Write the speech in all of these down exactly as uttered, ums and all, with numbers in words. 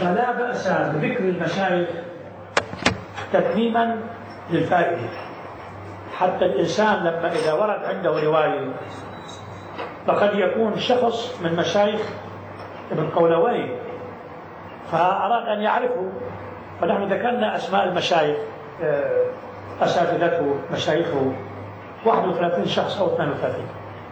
فلا بأس بذكر المشايخ تتميما للفائدة، حتى الإنسان لما إذا ورد عنده رواية فقد يكون شخص من مشايخ ابن قولوي فأراد أن يعرفه، فنحن ذكرنا أسماء المشايخ أساتذته مشايخه واحد وثلاثين شخص أو اثنين وثلاثين،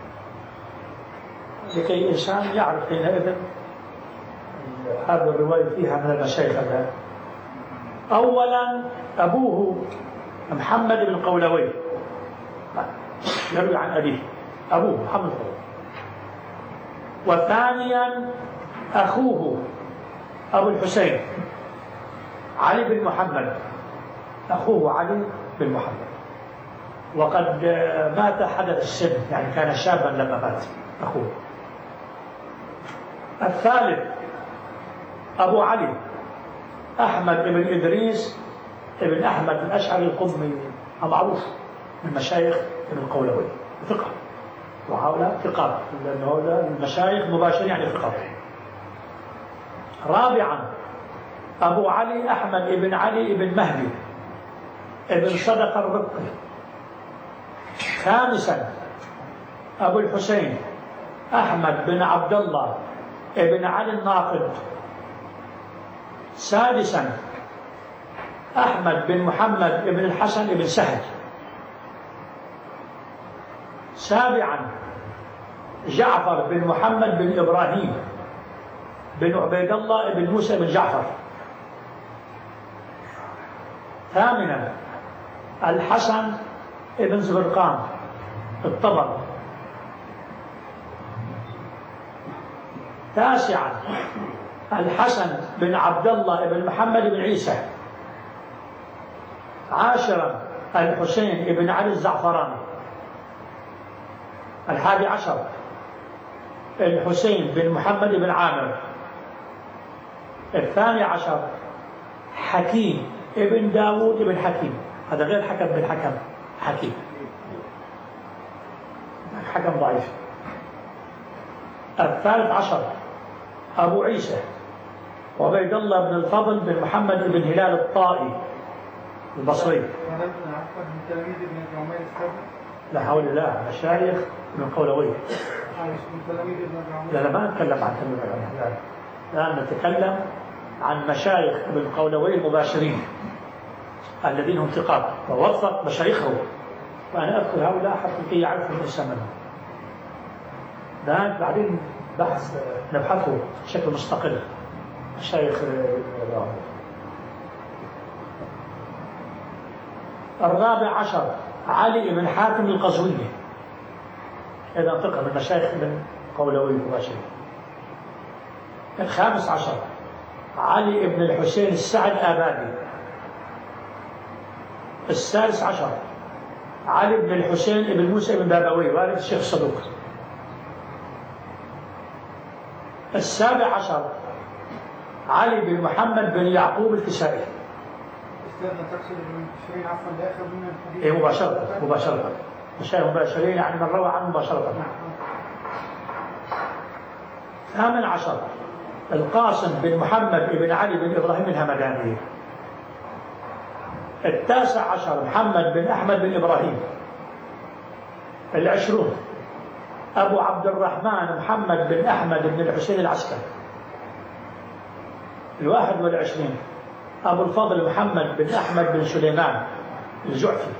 لكي الإنسان يعرف حينئذ هذه الرواية فيها من المشايخ هذا. أولا أبوه محمد بن قولوي يروي عن أبيه، أبوه محمد بن قولوي. وثانيا أخوه أبو الحسين علي بن محمد، أخوه علي بن محمد، وقد مات حدث السن، يعني كان شابا لما مات أخوه. الثالث أبو علي أحمد بن إدريس بن أحمد الأشعري القمي، معروف من مشايخ ابن قولوي، ثقة، وهؤلاء ثقات لأن هؤلاء المشايخ مباشرين يعني ثقات. رابعا أبو علي أحمد بن علي بن مهدي ابن صدق الرقي. خامسا أبو الحسين أحمد بن عبد الله ابن علي الناقد. سادسا أحمد بن محمد بن الحسن بن سهل. سابعا جعفر بن محمد بن إبراهيم بن عبيد الله بن موسى بن جعفر. ثامنا الحسن بن زبرقان الطبر. تاسعا الحسن بن عبد الله بن محمد بن عيسى. عاشرا الحسين بن علي الزعفراني. الحادي عشر الحسين بن محمد بن عامر. الثاني عشر حكيم ابن داود بن حكيم، هذا غير حكم بن حكم، حكيم حكم ضعيف. الثالث عشر أبو عيسى وعبيد الله بن الفضل بن محمد بن هلال الطائي البصري. لا حول الله، مشايخ من قولوي. لا لا ما نتكلم عن تلميذ العلماء، الآن نتكلم عن مشايخ ابن قولوي المباشرين الذين هم ثقات ووثق مشايخه، وأنا أذكر هؤلاء حتى كي يعرفوا الإنسان منهم. الآن بعدين بحث نبحثه بشكل مستقل مشايخ. الرابع عشر علي بن حاتم القزويني، إذا ثقة من مشايخ ابن قولوي المباشرين. الخامس عشر علي بن الحسين السعد آبادي. السادس عشر علي بن الحسين بن موسى بن بابوي والد الشيخ صدوق. السابع عشر علي بن محمد بن يعقوب الكسائي. استاذنا تقصد المباشرين عفوا لاخر من الحديث؟ ايه مباشرة مباشرة مشايخ مباشرين يعني من روى عنه مباشرة. الثامن عشر القاسم بن محمد بن علي بن إبراهيم الهمداني. التاسع عشر محمد بن أحمد بن إبراهيم. العشرون أبو عبد الرحمن محمد بن أحمد بن الحسين العسكري. الواحد والعشرين أبو الفضل محمد بن أحمد بن سليمان الجعفي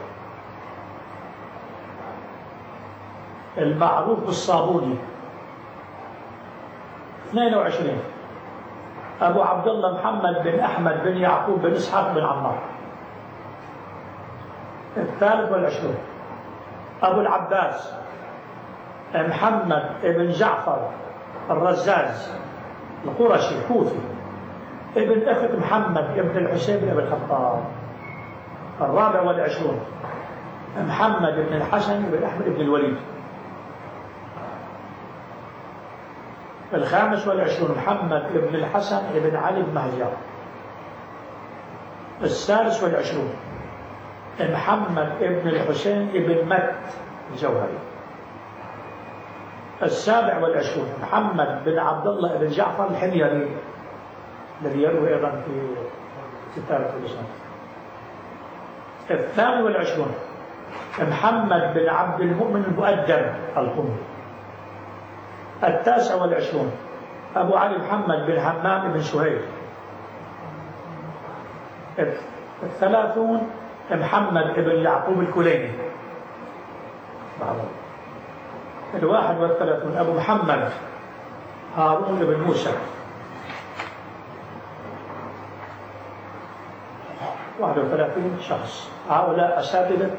المعروف بالصابوني. اثنين وعشرين أبو عبد الله محمد بن أحمد بن يعقوب بن إسحاق بن عمار. الثالث والعشرون أبو العباس محمد بن جعفر الرزاز القرشي الكوفي ابن أخت محمد ابن الحسين بن أبي الخطاب. الرابع والعشرون محمد بن الحسن بن أحمد بن الوليد. الخامس والعشرون محمد بن الحسن بن علي بن مهجر. السادس والعشرون محمد بن الحسين بن مت الجوهري. السابع والعشرون محمد بن عبد الله بن جعفر الحميري. الذي يروي أيضا في كتاب الإسلام. الثاني والعشرون محمد بن عبد المؤمن المؤدب القمي. التاسع والعشرون أبو علي محمد بن حمام بن سهيل. الثلاثون محمد بن يعقوب الكليني. الواحد والثلاثون أبو محمد هارون بن موسى. واحد وثلاثين شخص. هؤلاء أساتذة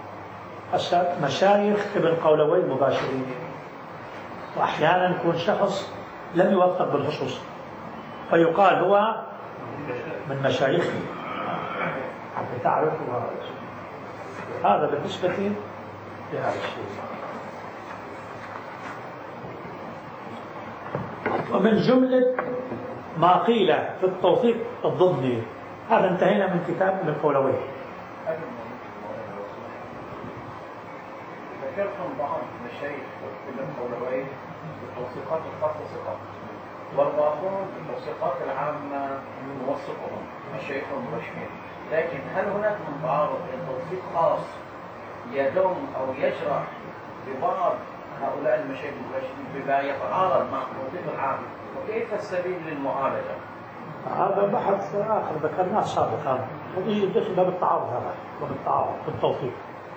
مشايخ ابن قولوي المباشرين، وأحيانا يكون شخص لم يوفق بالخصوص فيقال هو من مشايخه حتى تعرف هذا بالنسبة لهذا الشيء. ومن جملة ما قيل في التوثيق الضمني هذا انتهينا من كتاب ابن قولوي. ذكرتم بعض مشايخ ابن قولوي بالتوثيقات الخاصة ثقة، والباقون بالتوثيقات العامة موثقهم مشايخ مباشرين، لكن هل هناك من تعارض بين توثيق خاص يدوم أو يشرح ببعض هؤلاء المشايخ المباشرين بما يتعارض مع التوثيق العام، وكيف السبيل للمعالجة؟ هذا بحث آخر ذكرناه سابقا، يجي الدخل باب التعارض، هذا باب التعارض في التوثيق.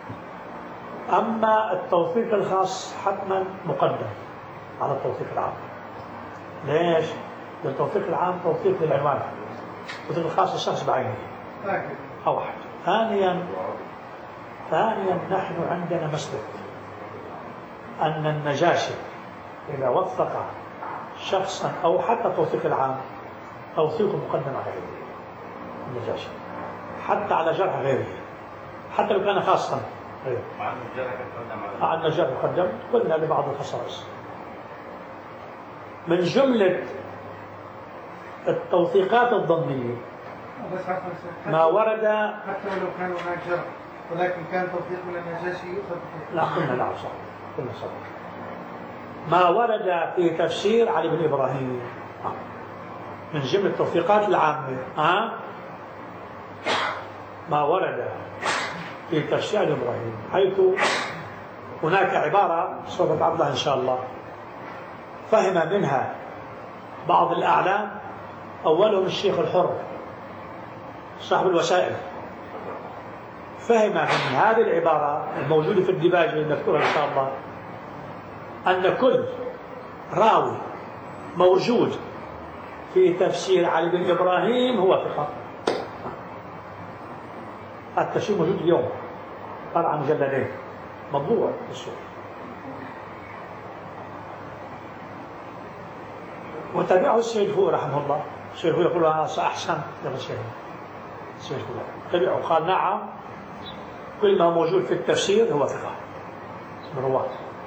أما التوثيق الخاص حتما مقدم على التوثيق العام. ليش؟ التوثيق العام توثيق للعنوان، التوثيق الخاص الشخص بعينه أو واحد. ثانيا ثانيا نحن عندنا مسلك أن النجاشي إذا وثق شخصا أو حتى التوثيق العام توثيقه مقدم على غيره النجاشي، حتى على جرح غيره، حتى لو كان خاصا غيره. مع أن الجرح يقدم قلنا لبعض الخصائص. من جملة التوثيقات الضمنية ما ورد، حتى ولو كان هناك جرح ولكن كان توثيق من النجاشي يؤخذ. لا قلنا لا صح، قلنا صح. ما ورد في تفسير علي بن إبراهيم من جملة التوثيقات العامة. ها ما ورد في تفسير علي بن إبراهيم حيث هناك عبارة سوف تعرضها إن شاء الله فهم منها بعض الأعلام، أولهم الشيخ الحر صاحب الوسائل، فهم من هذه العبارة الموجودة في الديباج المذكورة إن شاء الله أن كل راوي موجود في تفسير علي بن إبراهيم هو ثقة. التفسير موجود اليوم طلع مجلدين مطبوع في السوق. وتابعه السيد فوق رحمه الله. السيد فوق يقول أنا سأحسن للسيد السيد فوق تابعه قال نعم كل ما موجود في التفسير هو ثقة من رواة.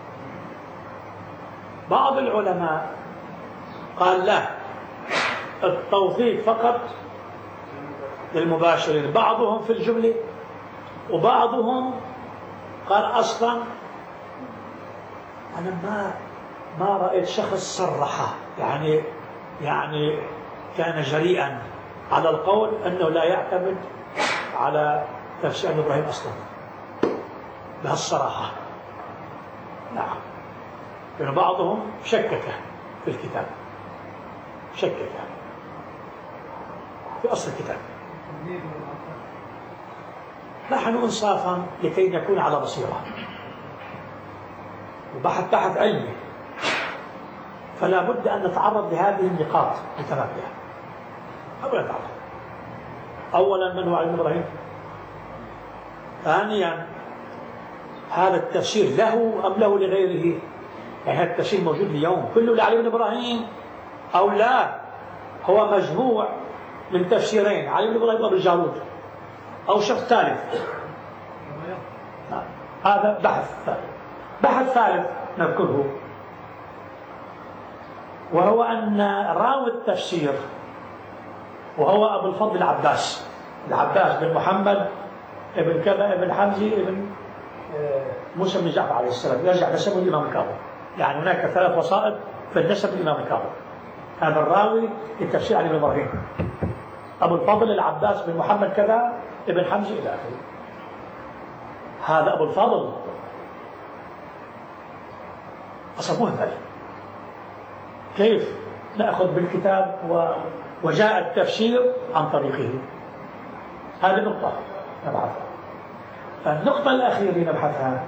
بعض العلماء قال لا، التوثيق فقط للمباشرين، بعضهم في الجملة وبعضهم قال أصلا أنا ما ما رأيت شخص صرح يعني يعني كان جريئا على القول أنه لا يعتمد على تفسير إبراهيم أصلا بهالصراحة. نعم، لأن بعضهم شكك في الكتاب، شكك في أصل الكتاب. نحن إنصافا لكي نكون على بصيرة وبحث بحث علمي فلا بد أن نتعرض لهذه النقاط متنبهة. أولا تعرض أولا من هو علي بن إبراهيم، ثانيا هذا التفسير له أم له لغيره، يعني هذا التفسير موجود اليوم كله لعلي بن إبراهيم أو لا هو مجموع من تفسيرين علي بن إبراهيم وابن الجارود أو شخص ثالث. هذا بحث ثالث. بحث ثالث نذكره وهو أن راوي التفسير وهو أبو الفضل العباس العباس بن محمد ابن كذا ابن حمزي ابن موسى بن جعفر عليه السلام يرجع نسبه الإمام الكاظم. يعني هناك ثلاث وسائط في النسب الإمام الكاظم. هذا الراوي للتفسير عن ابن إبراهيم، أبو الفضل العباس بن محمد كذا ابن حمزة إلى آخره. هذا أبو الفضل أصلا مهمل. كيف نأخذ بالكتاب و... وجاء التفسير عن طريقه؟ هذه النقطة نبحثها. النقطة الأخيرة نبحثها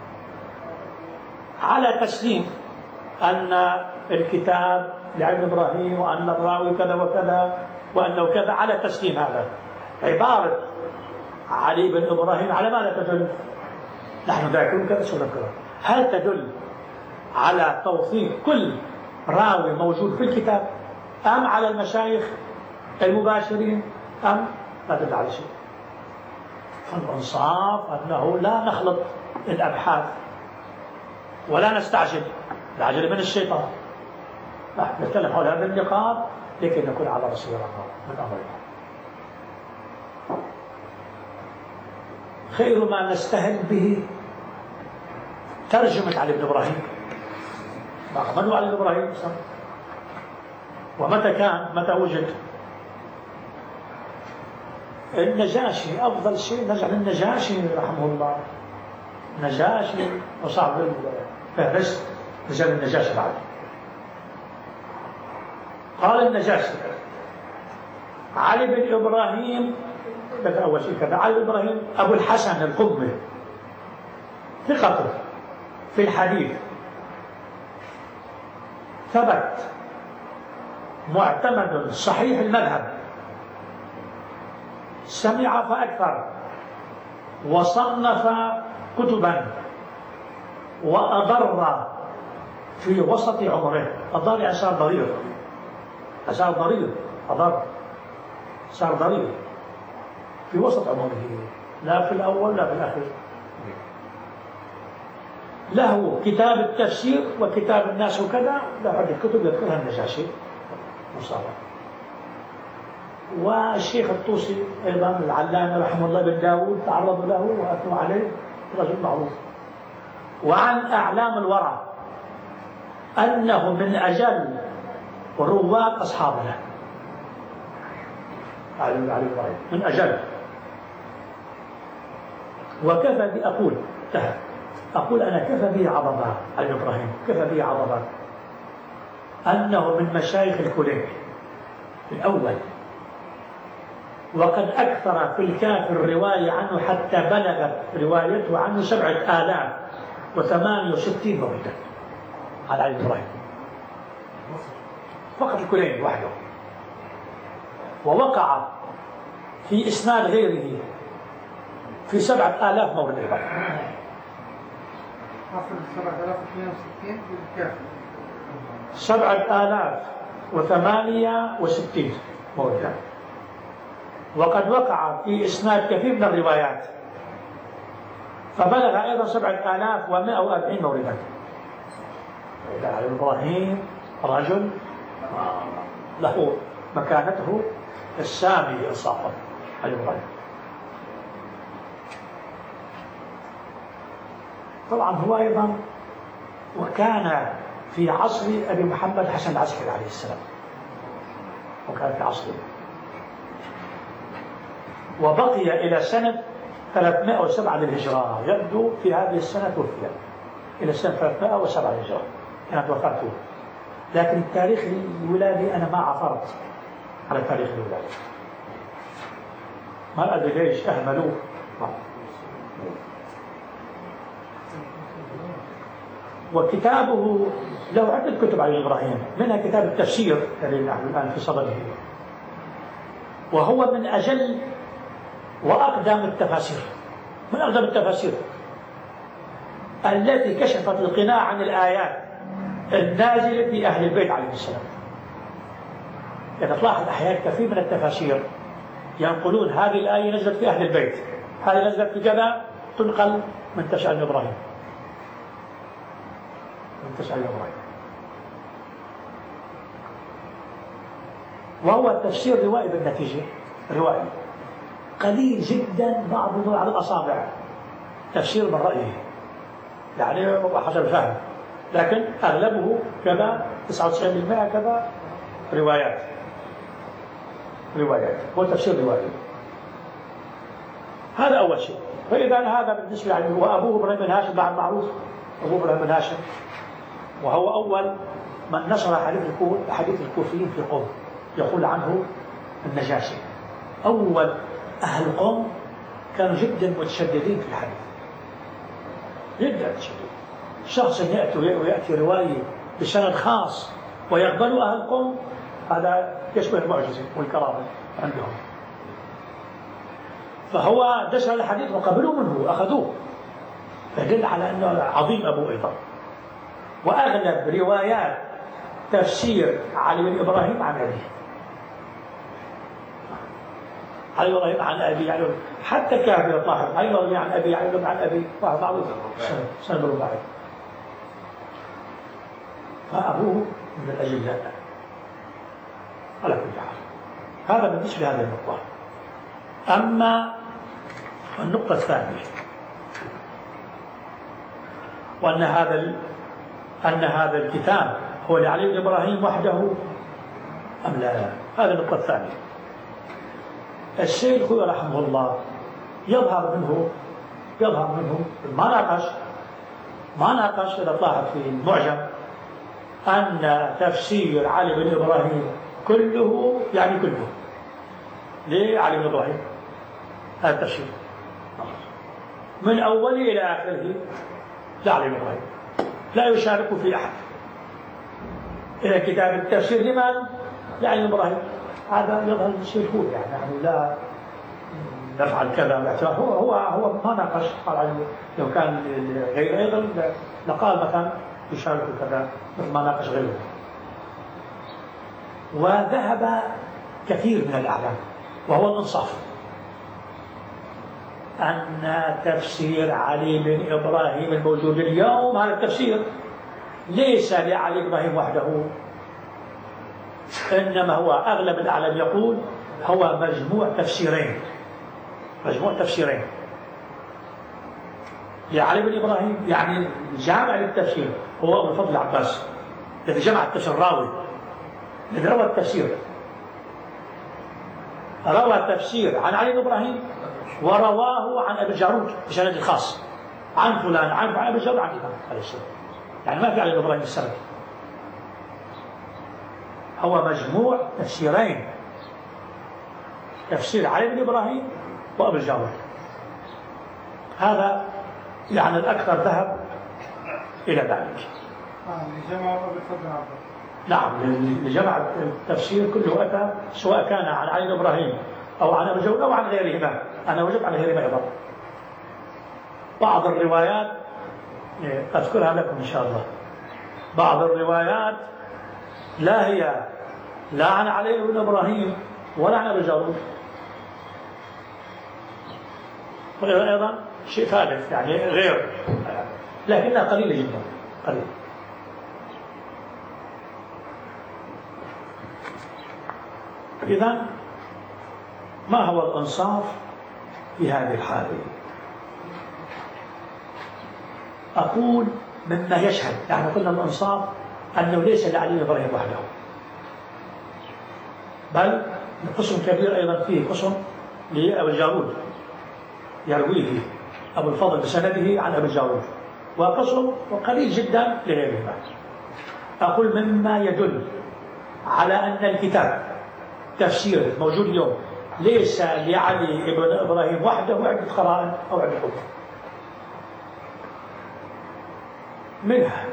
على تسليم أن الكتاب لابن إبراهيم وأن الراوي كذا وكذا وأنه كذا، على تسليم هذا عبارة علي بن إبراهيم على ماذا تدل؟ نحن ذاكرون كذا سنذكر. هل تدل على توثيق كل راوي موجود في الكتاب أم على المشايخ المباشرين أم لا تدل على شيء؟ فالإنصاف أنه لا نخلط الأبحاث ولا نستعجل، العجل من الشيطان. نحن نتكلم حول هذه النقاط لكي نكون على بصيرة من أمرنا. خير ما نستهل به ترجمة علي بن إبراهيم. من هو علي بن إبراهيم؟ ومتى كان؟ متى وجد؟ النجاشي أفضل شيء نرجع للنجاشي رحمه الله. نجاشي وصعب الفهرست رجال النجاشي بعد. قال النجاشي علي بن إبراهيم، بدأ أول شيء كذا، علي بن إبراهيم أبو الحسن القمي ثقته في الحديث، ثبت، معتمد، صحيح المذهب، سمع فأكثر، وصنف كتبا، وأضر في وسط عمره. أضر يعني صار ضرير، صار ضرير، أضر صار ضرير في وسط عمره، لا في الأول لا في الآخر. له كتاب التفسير وكتاب الناس وكذا، له عدة كتب يذكرها النجاشي مصابة. والشيخ الطوسي أيضا العلامة رحمه الله بن داود تعرضوا له وأثنوا عليه، رجل معروف. وعن أعلام الورع أنه من أجل رواد أصحابنا، علي بن إبراهيم من أجل. وكفى بي أقول أقول أنا كفى بي عضبا، علي بن إبراهيم كفى بي عضبا أنه من مشايخ الكلين الأول، وقد أكثر في الكافر الرواية عنه حتى بلغت روايته عنه سبعة آلاف وثمانية وستين مولدا على علي بن إبراهيم فقط الكلين وحده. ووقع في إسناد غيره في سبعة آلاف مولد إبراهيم. حصل سبعة آلاف واثنين وستين في الكافر، سبعة آلاف وثمانية وستين مولدا. وقد وقع في إسناد كثير من الروايات فبلغ أيضا سبعة آلاف ومائة وأربعين مولدا. علي بن إبراهيم رجل له مكانته السامية إنصافا. علي بن إبراهيم طبعا هو أيضا وكان في عصر أبي محمد حسن العسكري عليه السلام، وكان في عصره، وبقي إلى سنة ثلاثمائة وسبعة للهجرة. يبدو في هذه السنة توفي إلى سنة ثلاثمائة وسبعة للهجرة كانت وفاته، لكن التاريخ الولادي أنا ما عثرت على تاريخ الولادة، ما أدري ليش أهملوه. وكتابه له عدة كتب علي إبراهيم، منها كتاب التفسير الذي نحن الآن في صدده، وهو من أجل وأقدم التفاسير، من أقدم التفاسير التي كشفت القناع عن الآيات النازلة في أهل البيت عليه السلام. يعني تلاحظ أحيانا كثير من التفاسير ينقلون هذه الآية نزلت في أهل البيت، هذه نزلت في كذا، تنقل من تفسير إبراهيم، من تفسير إبراهيم. وهو التفسير روائي بالنتيجة، روائي قليل جدا بعضه على الأصابع تفسير من رأيه، يعني حسب الفهم، لكن أغلبه كذا تسعة وتسعين بالمئة كذا روايات روايات هو تفسير رواية. هذا أول شيء. فإذا هذا بالنسبة له. وأبوه إبراهيم بن هاشم بعد معروف، أبوه إبراهيم بن هاشم، وهو أول من نشر حديث الكوفيين في قوم، يقول عنه النجاشي. أول أهل قوم كانوا جدا متشددين في الحديث، جدا متشددين. شخص يأتي ويأتي رواية بسند خاص ويقبل أهل قوم، هذا يشبه المعجزة والكرامة عندهم. فهو نشر الحديث وقبلوا منه أخذوه، فدل على أنه عظيم أبو أيضا. وأغلب روايات تفسير علي بن إبراهيم عن أبيه، علي بن إبراهيم عن أبي، يعني حتى كافر طاهر علي بن إبراهيم عن أبي، علي بن عن أبي، واحد معروف سند الرباعي. فأبوه من الأجلاء على كل حال. هذا بالنسبة لهذه النقطة. أما النقطة الثانية، وأن هذا أن هذا الكتاب هو لعلي بن إبراهيم وحده أم لا، هذا النقطة الثانية. الشيخ رحمه الله يظهر منه يظهر منه ما ناقش ما ناقش إذا طلع في المعجم أن تفسير علي بن إبراهيم كله يعني كله ليه علي بن إبراهيم، هذا التفسير من أوله إلى آخره لعلي بن إبراهيم، لا يشارك في أحد. إلى كتاب التفسير لمن؟ لعلي بن إبراهيم. هذا يظهر الشيء هو يعني, يعني لا نفعل كذا، هو هو هو ما ناقش. لو كان غير أيضا لقال مثلا يشارك كذا مثل ما ناقش غيره. وذهب كثير من الأعلام وهو الإنصاف أن تفسير علي بن إبراهيم الموجود اليوم، هذا التفسير ليس لعلي بن إبراهيم وحده، إنما هو أغلب الأعلام يقول هو مجموع تفسيرين مجموع تفسيرين لعلي بن إبراهيم. يعني جامع للتفسير هو أبو الفضل العباس الذي جمع التفسير، الراوي الذي روى التفسير، روى تفسير عن علي بن إبراهيم ورواه عن أبي الجارود بسند خاص عن فلان عن أبي الجارود عن الإمام عليه السلام. يعني ما في علي بن إبراهيم السند، هو مجموع تفسيرين، تفسير علي بن إبراهيم وأبي الجارود. هذا يعني الأكثر ذهب إلى ذلك. لجمع أبي الفضل عباس. نعم، لجمع التفسير كله أتى سواء كان عن علي بن إبراهيم أو عن أبي الجارود أو عن غيرهما. أنا وجدت عن غيرهما أيضا بعض الروايات أذكرها لكم إن شاء الله. بعض الروايات لا هي لا عن علي بن إبراهيم ولا عن أبي الجارود، أيضا شيء ثالث يعني غير، لكنها قليلة جدا قليلة. إذن ما هو الإنصاف في هذه الحالة؟ أقول مما يشهد، يعني قلنا الإنصاف أنه ليس لعلي بن إبراهيم وحده، بل قسم كبير أيضا فيه قسم لأبي الجارود يرويه أبو الفضل بسنده عن أبي الجارود، وقسم وقليل جدا لغيرهما. أقول مما يدل على أن الكتاب تفسير موجود اليوم ليس لعلي بن إبراهيم وحده عدة قرائن أو عدة حكم. منها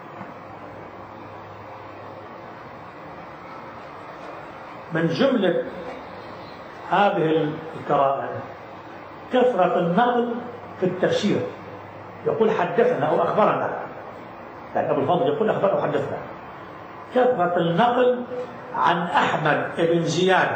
من جملة هذه القرائن كثرة النقل في التفسير، يقول حدثنا أو أخبرنا، يعني أبو الفضل يقول أخبرنا وحدثنا. كثرة النقل عن أحمد بن زياد،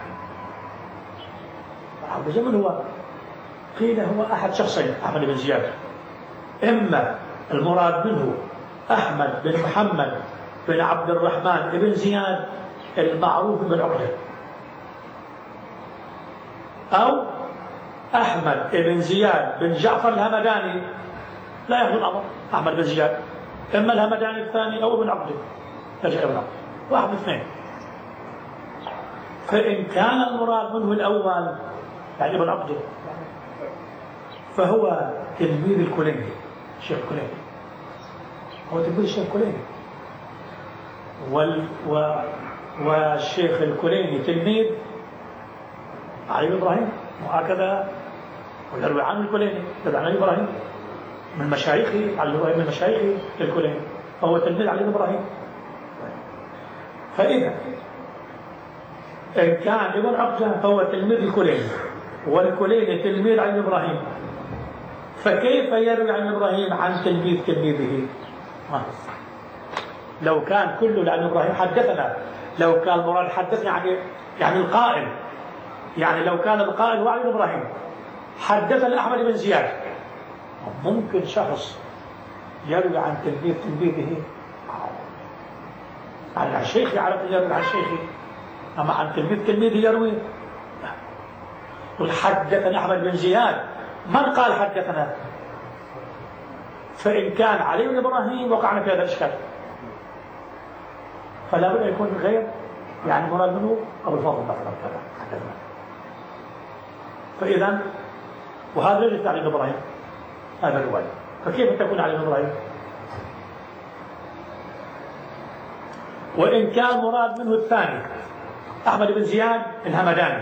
من هو؟ قيل هو أحد شخصين أحمد بن زياد، إما المراد منه أحمد بن محمد بن عبد الرحمن بن زياد المعروف بن عقدة، أو أحمد بن زياد بن جعفر الهمداني، لا يأخذ الأمر أحمد بن زياد، إما الهمداني الثاني أو ابن عقدة، يرجع ابن عقدة، واحد من اثنين. فإن كان المراد منه الأول يعني ابن عبده فهو تلميذ الكليني، الشيخ الكليني هو تلميذ الشيخ الكليني، وال و... والشيخ الكليني تلميذ علي بن إبراهيم، وهكذا ويروي عنه الكليني يروي عن علي بن إبراهيم من مشايخه، علي بن إبراهيم من مشايخه الكليني، فهو تلميذ علي بن إبراهيم. فإذا إن كان ابن عبده فهو تلميذ الكليني والكليني تلميذ علي بن إبراهيم، فكيف يروي عن إبراهيم عن تلميذ تلميذه؟ ما لو كان كله لعن إبراهيم حدثنا، لو كان المراد حدثنا يعني يعني القائل، يعني لو كان القائل هو علي بن إبراهيم حدثنا أحمد بن زياد، ممكن شخص يروي عن تلميذ تلميذه عن الشيخ يعرف يروي عن شيخه، أما عن تلميذ تلميذه يروي قل حدثنا أحمد بن زياد، من قال حدثنا؟ فإن كان علي بن إبراهيم وقعنا في هذا الإشكال، فلا بد أن يكون غير يعني مراد منه أبو الفضل مثلا كذا حدثنا. فإذا وهذا ليس علي بن إبراهيم هذا الرواية، فكيف تكون علي بن إبراهيم؟ وإن كان مراد منه الثاني أحمد بن زياد الهمداني،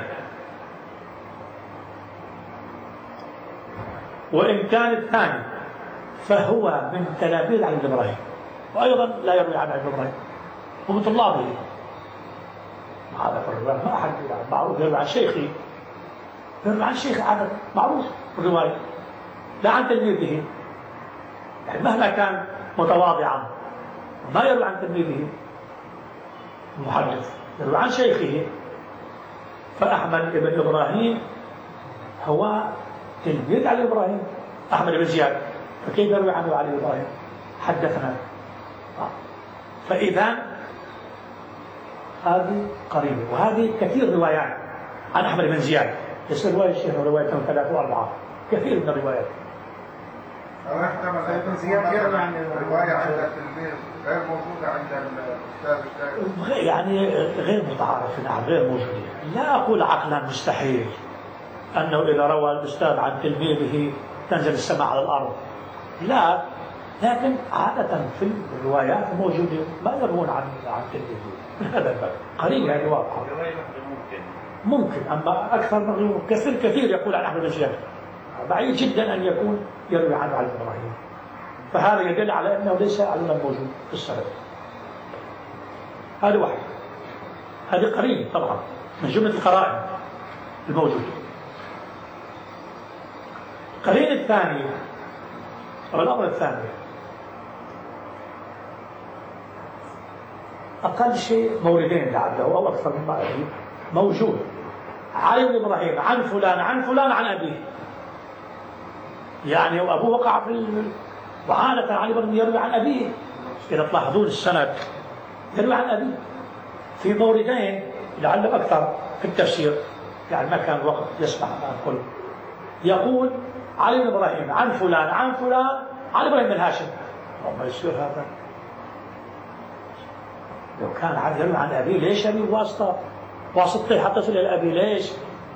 وإن كان الثاني فهو من تلاميذ علي بن إبراهيم، وأيضا لا يروي عن علي بن إبراهيم ومن طلابه، هذا في الرواية ما أحد معروف يروي عن شيخي، يروي عن شيخ هذا معروف في الرواية لا عن تلميذه، يعني مهما كان متواضعا ما يروي عن تلميذه المحدث، يروي عن شيخه. فأحمد بن إبراهيم هو تلميذ علي بن إبراهيم أحمد بن زياد، فكيف يروي عنه علي بن إبراهيم حدثنا؟ فإذا هذه قريبة، وهذه كثير روايات عن أحمد بن زياد، ليس رواية الشيخ رواية ثلاثة وأربعة، كثير من الروايات. أو يحتمل أيضا زياد يروي عن الرواية عند التلميذ غير موجودة عند الأستاذ الشيخ، يعني غير متعارف، نعم غير موجودة. لا أقول عقلا مستحيل أنه إذا روى الأستاذ عن تلميذه تنزل السماء على الأرض، لا، لكن عادة في الروايات موجودة ما يروون عن عن تلميذه من هذا الباب، قليل هذه واقعة. ممكن، أما أكثر من كثير كثير يقول عن أحمد بن زياد، بعيد جدا أن يكون يروي عنه علي بن إبراهيم، فهذا يدل على أنه ليس علما موجود في السند. هذا واحد، هذه قرينة طبعا من جملة القرائن الموجودة. القرينة الثانية أو الأمر الثاني أقل شيء موردين لعله أو أكثر مما أدري موجود، علي بن إبراهيم عن فلان عن فلان عن أبيه، يعني وأبوه وقع في ال... وعادة علي بن يروي عن أبيه، إذا تلاحظون السند يروي عن أبيه في موردين لعله أكثر في التفسير، يعني ما كان الوقت يسمح عن كل. يقول علي بن إبراهيم عن فلان عن فلان عن إبراهيم بن هاشم، ما يصير هذا؟ لو كان علي يروي عن أبيه ليش يروي واسطة واسطة حتى يصل إلى أبيه؟ ليش؟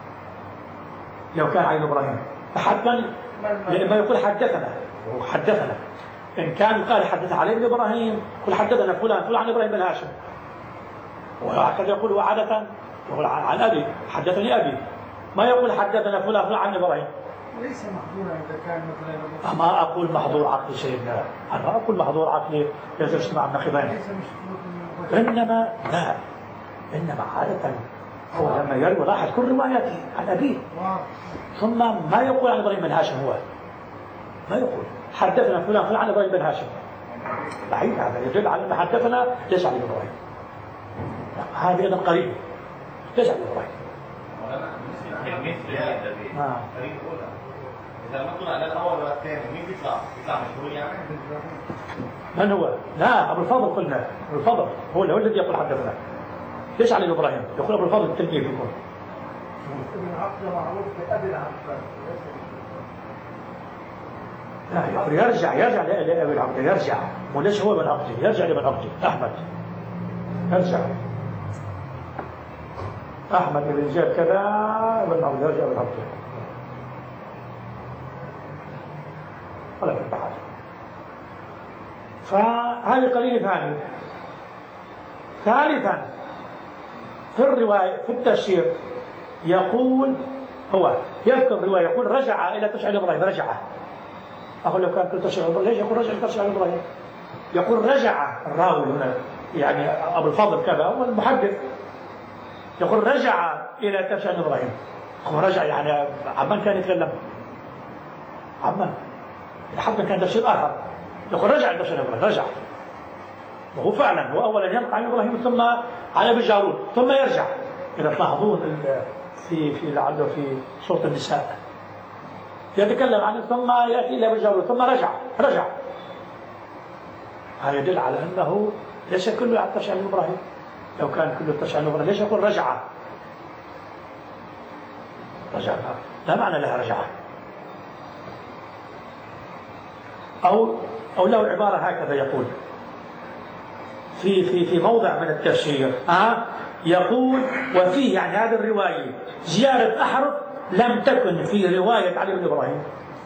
لو كان علي بن إبراهيم فحتما لما يقول حدثنا وحدثنا، إن كان قال حدث علي بن إبراهيم قل حدثنا فلان فلان عن إبراهيم بن هاشم، وهكذا يقول وعادة يقول عن أبي حدثني أبي، ما يقول حدثنا فلان فلان عن إبراهيم. ليس محظورا إذا كان مثلا، ما أقول محظور عقلي سيدنا، أنا ما أقول محظور عقلي يجب اجتماع النقيضين، إنما لا، إنما عادة هو لما يروي راحت كل رواياته عن أبيه، ثم ما يقول عن إبراهيم بن هاشم، هو ما يقول حدثنا فلان فلان عن إبراهيم بن هاشم، بعيد، هذا يدل على أن حدثنا ليس عن إبراهيم، هذا أيضا قريب ليس عن إبراهيم. نعم. إذا ما كنا على الأول ولا الثاني مين بيطلع؟ بيطلع مشهور يعني؟ من هو؟ لا، أبو الفضل قلنا، أبو الفضل هو الذي يقول حدثنا، ليش علي إبراهيم؟ يقول أبو الفضل التلميذ يقول. ابن عقل معروف بأبي العبد. لا، يقول يرجع يرجع لأبي العبد، يرجع، وليش هو ابن عبد، يرجع لابن عبد أحمد، يرجع. أحمد بن زيد كذا ابن عبد الله ابن عبد الله ولا في البحث. فهذه قرينة ثانية. ثالثا في الرواية في التفسير يقول هو يذكر رواية يقول رجع إلى تشعيل إبراهيم. رجع أقول لو كان كل تشعيل إبراهيم ليش يقول رجع إلى تشعيل إبراهيم؟ يقول رجع الراوي هنا يعني أبو الفضل كذا هو المحدث يقول رجع إلى تشعيل إبراهيم. هو رجع يعني عمان كان يتكلم عمان حتى كان تفسير آخر يقول رجع إلى تشعيل إبراهيم. رجع وهو فعلا هو أولا يلقى عن إبراهيم ثم على ابن جارود ثم يرجع. إذا تلاحظون في في لعله في سورة النساء يتكلم عنه ثم يأتي إلى ابن جارود ثم رجع رجع. هذا يدل على أنه ليس كله على تشعيل إبراهيم. لو كان كله تشعيل إبراهيم ليش يقول رجع؟ رجع لا معنى لها رجع. أو أو له عبارة هكذا يقول في في في موضع من التفسير آه يقول وفيه يعني هذه الرواية زيادة أحرف لم تكن في رواية علي بن إبراهيم.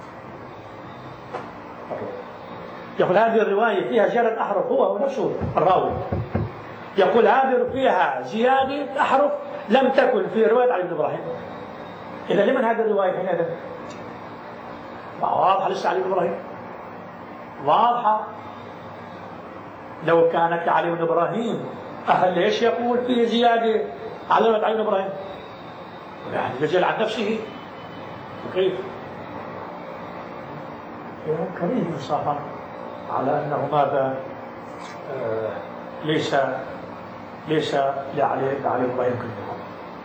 يقول هذه الرواية فيها زيادة أحرف هو هو نفسه الراوي يقول هذه فيها زيادة أحرف لم تكن في رواية علي بن إبراهيم. إذا لمن هذه الرواية حينئذ؟ واضحة لسه علي بن إبراهيم واضحة. لو كانت علي بن إبراهيم أهل ليش يقول فيه زيادة على رواية علي بن إبراهيم؟ يعني يجل عن نفسه وكيف؟ كريم إنصافا على أنه ماذا آه ليس ليس لعلي لعلي بن إبراهيم كله.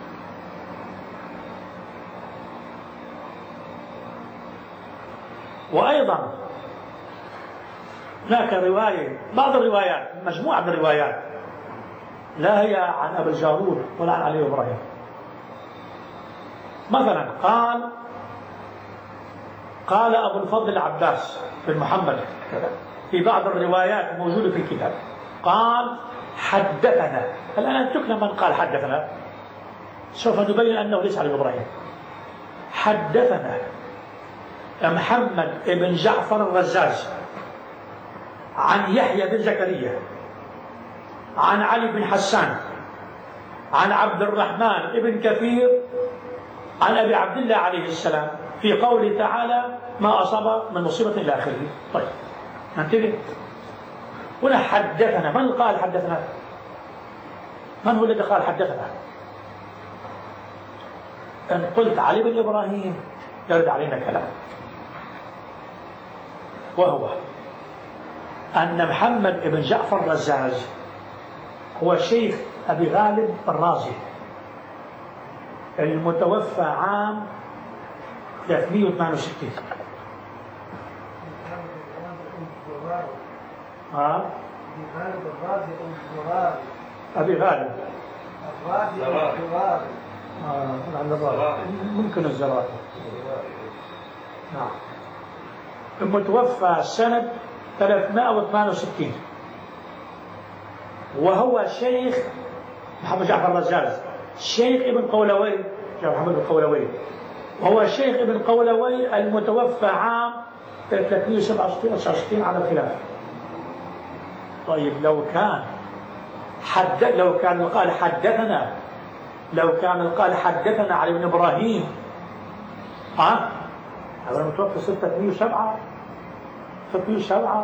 وأيضا هناك رواية بعض الروايات مجموعة من الروايات لا هي عن أبي الجارود ولا عن علي بن إبراهيم. مثلا قال قال أبو الفضل العباس في محمد في بعض الروايات موجودة في الكتاب قال حدثنا. الآن تكلم من قال حدثنا سوف نبين أنه ليس علي بن إبراهيم. حدثنا محمد بن جعفر الرزاز عن يحيى بن زكريا عن علي بن حسان عن عبد الرحمن بن كثير عن أبي عبد الله عليه السلام في قوله تعالى ما أصاب من مصيبة إلى آخره. طيب ننتبه هنا حدثنا. من قال حدثنا؟ من هو الذي قال حدثنا؟ إن قلت علي بن إبراهيم يرد علينا كلام وهو أن محمد بن جعفر الرزاز هو شيخ أبي غالب الرازي المتوفى عام ثلاثمئة وثمانية وستين. ها؟ أبي غالب آه ممكن الزراري نعم. المتوفى سنة ثلاثمئة وثمانية وستين وهو شيخ محمد جعفر الرزاز شيخ ابن قولوي محمد بن قولوي وهو شيخ ابن قولوي المتوفى عام ثلاثمئة وسبعة وستين على الخلافة. طيب لو كان حد لو كان قال حدثنا لو كان قال حدثنا علي بن إبراهيم ها هذا المتوفى ستمئة وسبعة ستمئة وسبعة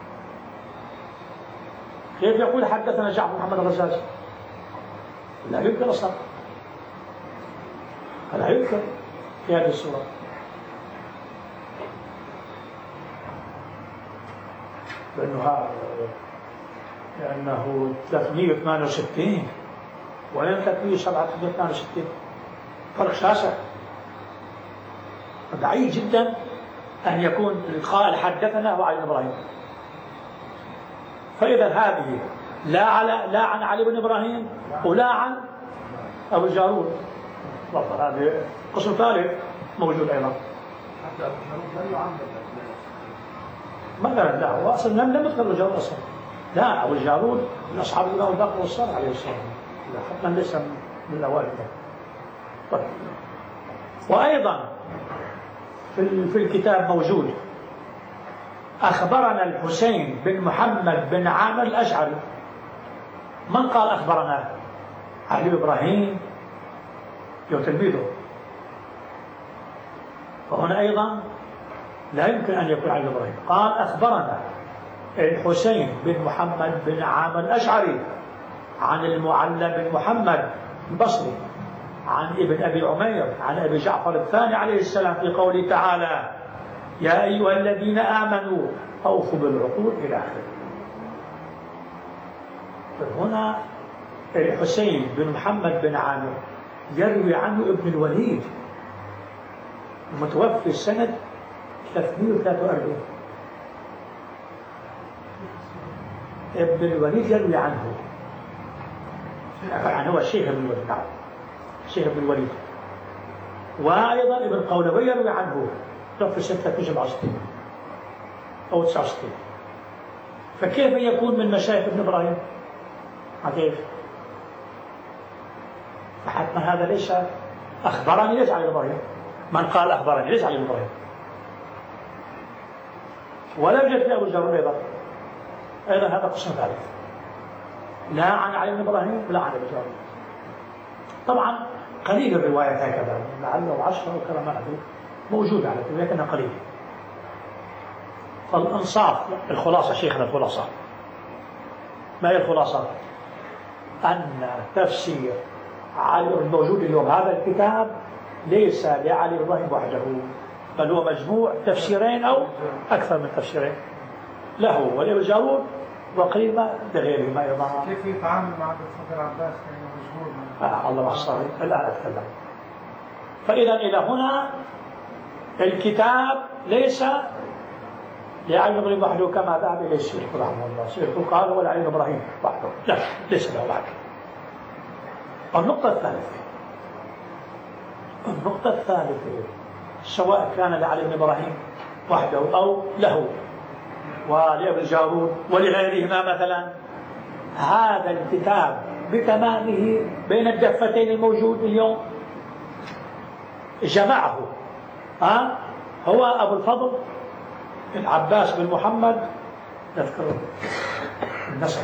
كيف يقول حدثنا جعفر محمد الرزاز؟ لا يمكن أصلا لا يمكن في هذه الصورة. لأنه لأنه ثلاثمئة وثمانية وستين وين ثلاثمئة وسبعة ثلاثمئة وثمانية وستين فرق شاسع. بعيد جدا أن يكون القائل حدثنا هو علي بن إبراهيم. فإذا هذه لا على لا عن علي بن إبراهيم ولا عن أبو الجارود. هذا قسم ثالث موجود أيضا. حتى أبو الجارود لم يعمل مثلا لا هو أصلا لم يدخل أبو الجارود أصلا. لا أبو الجارود من أصحاب الإمام الباقر والصالح عليه السلام. لا حتى ليس من الأوائل. طيب. وأيضا في في الكتاب موجود أخبرنا الحسين بن محمد بن عامر الأشعري. من قال أخبرنا؟ علي إبراهيم يو تلميذه. وهنا أيضا لا يمكن أن يكون علي إبراهيم. قال أخبرنا الحسين بن محمد بن عامر الأشعري عن المعلى بن محمد البصري عن ابن أبي عمير عن أبي جعفر الثاني عليه السلام في قوله تعالى: يا أيها الذين آمنوا أوفوا بالعقود إلى آخره. هنا الحسين بن محمد بن عامر يروي عنه ابن الوليد المتوفي سنة ثلاثمائة وثلاثة وأربعين. ابن الوليد يروي عنه، يعني هو الشيخ ابن الوليد. نعم، الشيخ ابن الوليد. وأيضا ابن قولوي يروي عنه، توفي سنة ثلاثمائة وسبعة وستين أو تسعة وستين. فكيف يكون من مشايخ ابن إبراهيم؟ كيف؟ فحتما هذا ليس أخبرني ليس علي إبراهيم. من قال أخبرني ليس علي إبراهيم. ولا يوجد في أبو الجرود أيضا أيضا هذا قسم ثالث، لا عن علي بن إبراهيم ولا عن أبو الجرود. طبعا قليل الروايات هكذا، لعله عشرة أو كذا ما أدري، موجودة على فكرة لكنها قليل. فالإنصاف الخلاصة شيخنا الخلاصة ما هي الخلاصة؟ أن تفسير علي الموجود اليوم هذا الكتاب ليس لعلي إبراهيم وحده، بل هو مجموع تفسيرين أو أكثر من تفسيرين له ولابن الجارود وقريبا لغيرهما أيضا. كيف يتعامل مع الفضل العباس كأنه مجبور؟ آه الله الصالح الآن أتكلم. فإذا إلى هنا الكتاب ليس لعلي بن إبراهيم وحده كما ذهب إليه الشيخ رحمه الله. الشيخ قال ولا علي بن إبراهيم وحده، لا ليس له وحده. النقطة الثالثة النقطة الثالثة سواء كان لعلي بن إبراهيم وحده أو له ولابن الجارود ولغيرهما مثلا، هذا الكتاب بتمامه بين الدفتين الموجود اليوم جمعه ها هو أبو الفضل العباس بن محمد، نذكر النسب،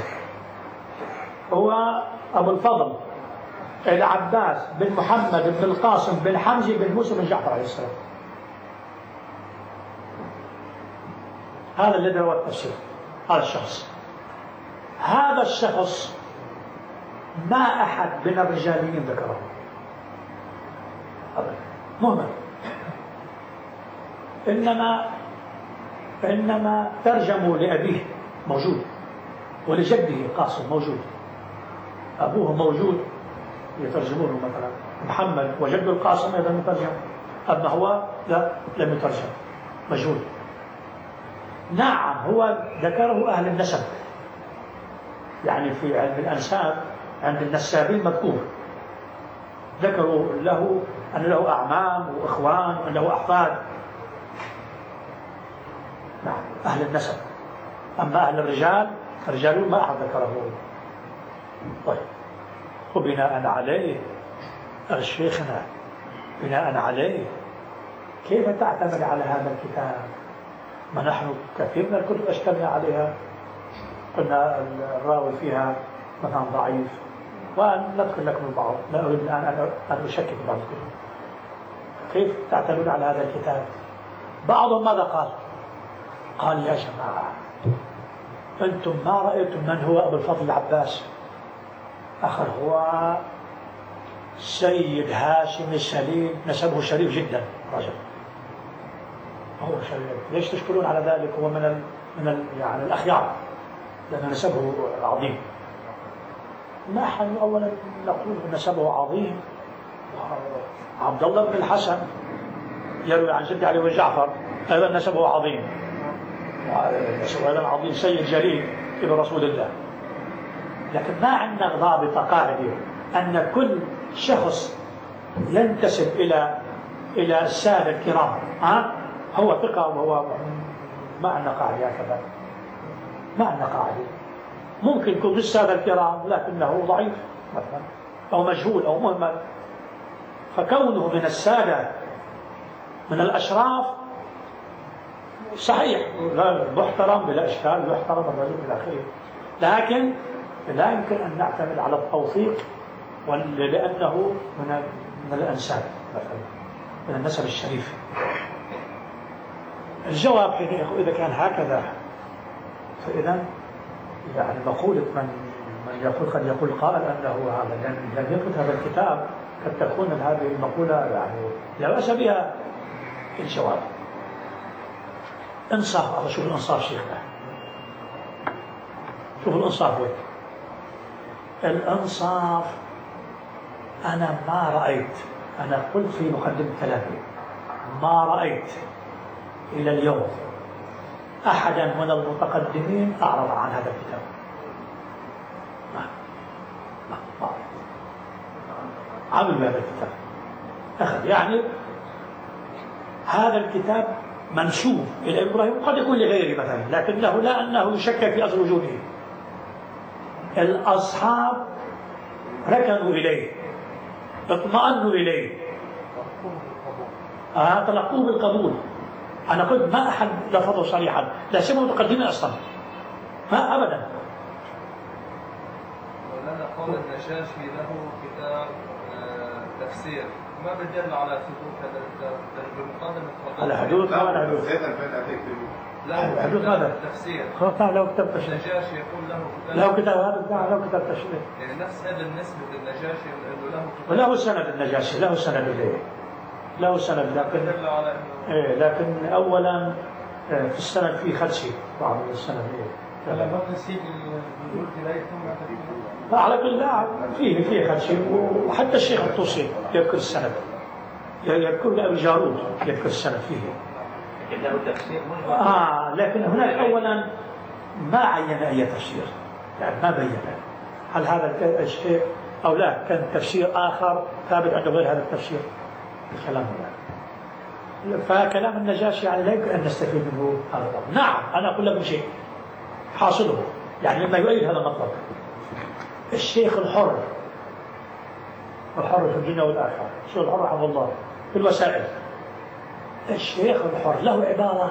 هو أبو الفضل العباس بن محمد بن القاسم بن حمزة بن موسى بن جعفر عليه السلام. هذا الذي روى التفسير. هذا الشخص هذا الشخص ما أحد من الرجاليين ذكره أبدا، مهمل. إنما إنما ترجموا لأبيه موجود ولجده قاسم موجود، أبوه موجود يترجمونه مثلا محمد وجد القاسم أيضا مترجم، أما هو لا لم يترجم مجهول. نعم هو ذكره أهل النسب، يعني في علم الأنساب عند النسابين مذكور، ذكروا له أن له أعمام وإخوان وأن له أحفاد. نعم أهل النسب، أما أهل الرجال الرجال ما أحد ذكره. طيب، وبناء عليه الشيخنا بناء عليه كيف تعتمد على هذا الكتاب؟ ما نحن كثير من الكتب أشكلنا عليها، قلنا الراوي فيها مثلا ضعيف، ونذكر لكم البعض، لا أريد الآن أن أشكك بعض الكتب. كيف تعتمد على هذا الكتاب؟ بعضهم ماذا قال؟ قال يا جماعة أنتم ما رأيتم من هو أبو الفضل العباس؟ آخر هو سيد هاشم السليم، نسبه شريف جدا رجل، هو شريف. ليش تشكلون على ذلك؟ هو من ال من ال يعني الأخيار، لأن نسبه عظيم. نحن أولا نقول نسبه عظيم. عبد الله بن الحسن يروي عن جدي علي بن جعفر أيضا نسبه عظيم، نسبه أيضا عظيم، سيد جليل ابن رسول الله. لكن ما عندنا ضابطة قاعدة أن كل شخص ينتسب إلى إلى السادة الكرام ها هو ثقة وهو، ما عندنا قاعدة هكذا، ما عندنا قاعدة. ممكن يكون السادة الكرام لكنه ضعيف مثلا أو مجهول أو مهمل، فكونه من السادة من الأشراف صحيح، لا محترم بلا إشكال، يحترم الرجل إلى آخره، لكن لا يمكن أن نعتمد على التوثيق لأنه من من الأنساب مثلا، من النسب الشريف. الجواب حين إذا كان هكذا فإذا يعني مقولة من من يقول قد يقول قائل أنه هذا لم يكتب هذا الكتاب قد تكون هذه المقولة يعني لا بأس بها. الجواب انصاف. هذا شوف الانصاف شيخنا، شوف الانصاف وين الانصاف. انا ما رايت، انا قلت في مقدمه كلامي ما رايت الى اليوم احدا من المتقدمين اعرض عن هذا الكتاب. ما ما ما عمل بهذا الكتاب اخذ يعني هذا الكتاب منسوب إلى إبراهيم، قد يكون لغيره مثلا، لكنه لا أنه يشكك في أصل وجوده. الأصحاب ركنوا إليه، اطمأنوا إليه، آه تلقوه بالقبول. أنا قلت ما أحد لفظه صريحا، لا سيما متقدمين أصلا، ما أبدا. ولنا قول النجاشي له كتاب آه تفسير، ما بدل على ثبوت هذا الكتاب بمقدمة على حدود ما حدود لا حدود ماذا؟ تفسير. خلاص لو كتاب تشريح النجاشي يقول له كتاب لو كتاب هذا لو كتاب تشريح يعني نفس هذا النسبة للنجاشي انه له كتاب وله سند. النجاشي له سند إليه، له سند، لكن بدل على انه إيه لكن أولا في السند فيه خدشي بعض السند إيه هلا ما نسيب الوجود لا يكون على كل لا فيه فيه خدشي. وحتى الشيخ الطوسي يذكر السند، يذكر لأبي جارود يذكر السند فيه. له تفسير آه لكن هناك أولا ما عين أي تفسير، يعني ما بين هل هذا الشيء أو لا، كان تفسير آخر ثابت عنده غير هذا التفسير الكلام هذا. فكلام النجاشي يعني لا يمكن أن نستفيد منه هذا الأمر. نعم أنا أقول لكم شيء حاصله يعني مما يؤيد هذا المطلب. الشيخ الحر الحر في الدنيا والآخرة، الشيخ الحر رحمه الله في الوسائل، الشيخ الحر له عبارة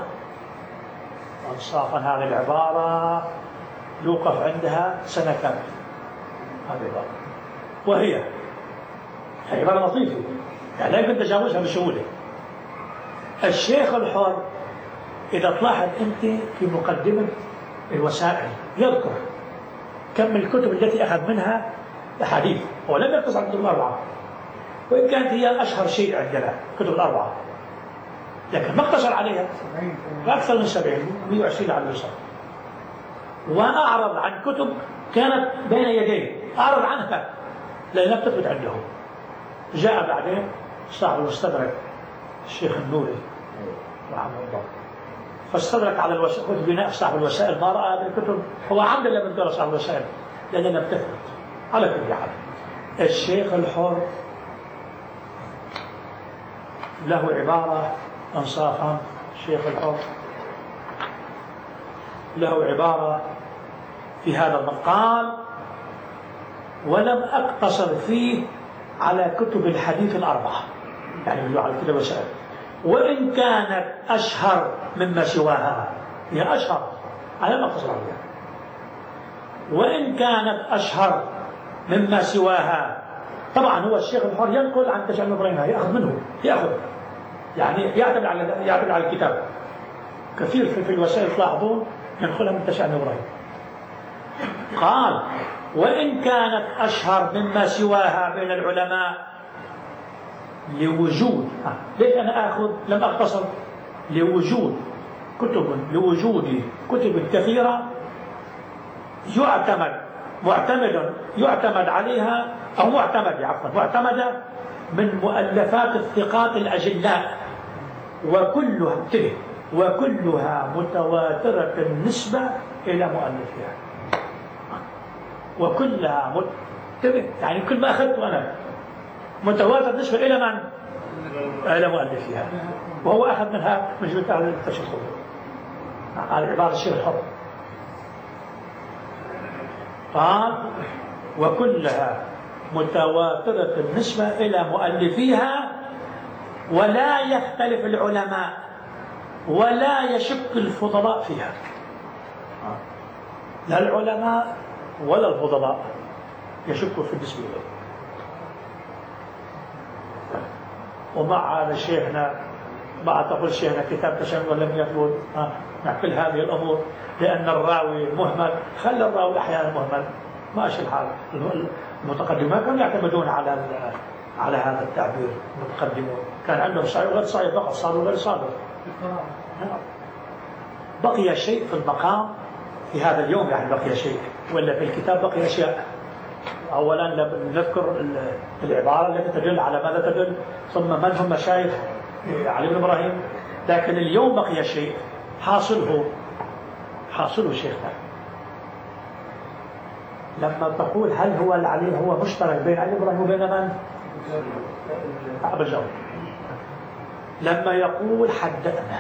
انصافا، هذه العبارة يوقف عندها سنة كاملة، هذه العبارة، وهي عبارة لطيفة يعني لا يمكن تجاوزها بسهولة. الشيخ الحر إذا تلاحظ أنت في مقدمة الوسائل يذكر كم الكتب التي أخذ منها أحاديث، ولم يقتصر على الكتب الأربعة، وإن كانت هي أشهر شيء عندنا كتب الأربعة، لكن ما اقتصر عليها، أكثر من سبعين مئة وعشرين على الوسط. وأعرض عن كتب كانت بين يديه، أعرض عنها لأنها بتثبت عنده. جاء بعدين صاحب المستدرك الشيخ النوري رحمه الله، فاستدرك على الوسائل بناء صاحب الوسائل، ما رأى هذه الكتب هو عمد لم يذكر صاحب الوسائل لأنها بتثبت. على كل حال الشيخ الحر له عبارة انصافا، الشيخ الحر له عبارة في هذا المقال، ولم أقتصر فيه على كتب الحديث الأربعة، يعني على كتب الوسائل، وإن كانت أشهر مما سواها، هي أشهر أنا ما أقتصر عليها، وإن كانت أشهر مما سواها. طبعا هو الشيخ الحر ينقل عن تشأن إبراهيم، يأخذ منه، يأخذ يعني يعتمد على يعتمد على الكتاب كثير في, في الوسائل تلاحظون ينقلها من تشأن إبراهيم. قال وإن كانت أشهر مما سواها بين العلماء لوجود، ليش أنا آخذ لم أقتصر؟ لوجود كتب لوجود كتب كثيرة يعتمد معتمد يعتمد عليها أو معتمد عفوا معتمدة من مؤلفات الثقات الأجلاء، وكلها وكلها متواترة النسبة إلى مؤلفها، وكلها مت... يعني كل ما أخذته أنا متواتر النسبة إلى من؟ إلى مؤلفها، وهو أخذ منها من جملة أهل التشخص على عبارة الشيخ الحر. قال وكلها متواترة بالنسبة إلى مؤلفيها، ولا يختلف العلماء ولا يشك الفضلاء فيها، لا العلماء ولا الفضلاء يشكوا في النسبة إليه. ومع هذا شيخنا ما تقول شيخنا كتاب تشنج ولم يثبت نعقل هذه الأمور، لأن الراوي مهمل، خلى الراوي أحيانا مهمل ماشي الحال. المتقدمون كانوا يعتمدون على على هذا التعبير، المتقدمون كان عندهم صحيح وغير صحيح فقط، صادق وغير صادق. بقي شيء في المقام في هذا اليوم، يعني بقي شيء، ولا في الكتاب بقي أشياء. أولا نذكر العبارة التي تدل على ماذا تدل، ثم من هم مشايخ علي بن إبراهيم. لكن اليوم بقي شيء حاصله حاصله شيخنا لما تقول هل هو العلي هو مشترك بين علي بن إبراهيم وبين من؟ أبو الجارود. لما يقول حدثنا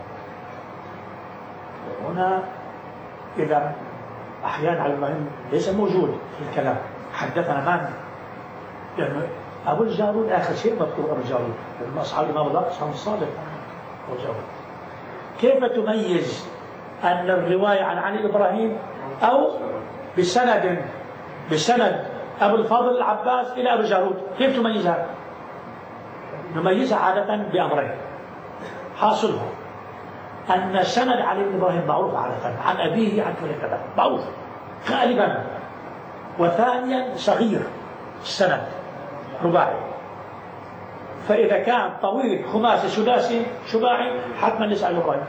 هنا، إذا أحيانا علي بن إبراهيم ليس موجود في الكلام، حدثنا من؟ لأن أبو الجارود آخر شيء مذكور أبو الجارود، لأن أصحاب الإمام الباقر أصحاب الصادق أبو الجارود. كيف تميز أن الرواية عن علي بن إبراهيم أو بسند بسند أبو الفضل العباس إلى أبو الجارود، كيف تميزها؟ نميزها عادة بأمرين. حاصله أن سند علي بن إبراهيم معروف عادة عن أبيه عن كل كذا معروف غالبا، وثانيا صغير السند رباعي، فإذا كان طويل خماسي سداسي سباعي حتما ليس علي بن إبراهيم.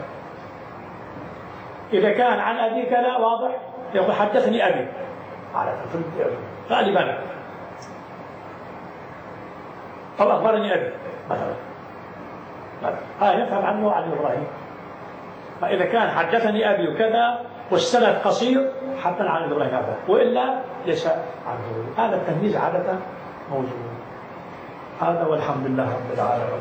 إذا كان عن أبي كذا واضح يقول حدثني أبي عادة غالبا، أو أخبرني أبي مثلا، هذا يفهم عنه علي بن إبراهيم. فإذا كان حدثني أبي وكذا والسند قصير حتى عن إبراهيم هذا، وإلا ليس عنه. هذا التمييز عادة موجود. هذا والحمد لله رب العالمين.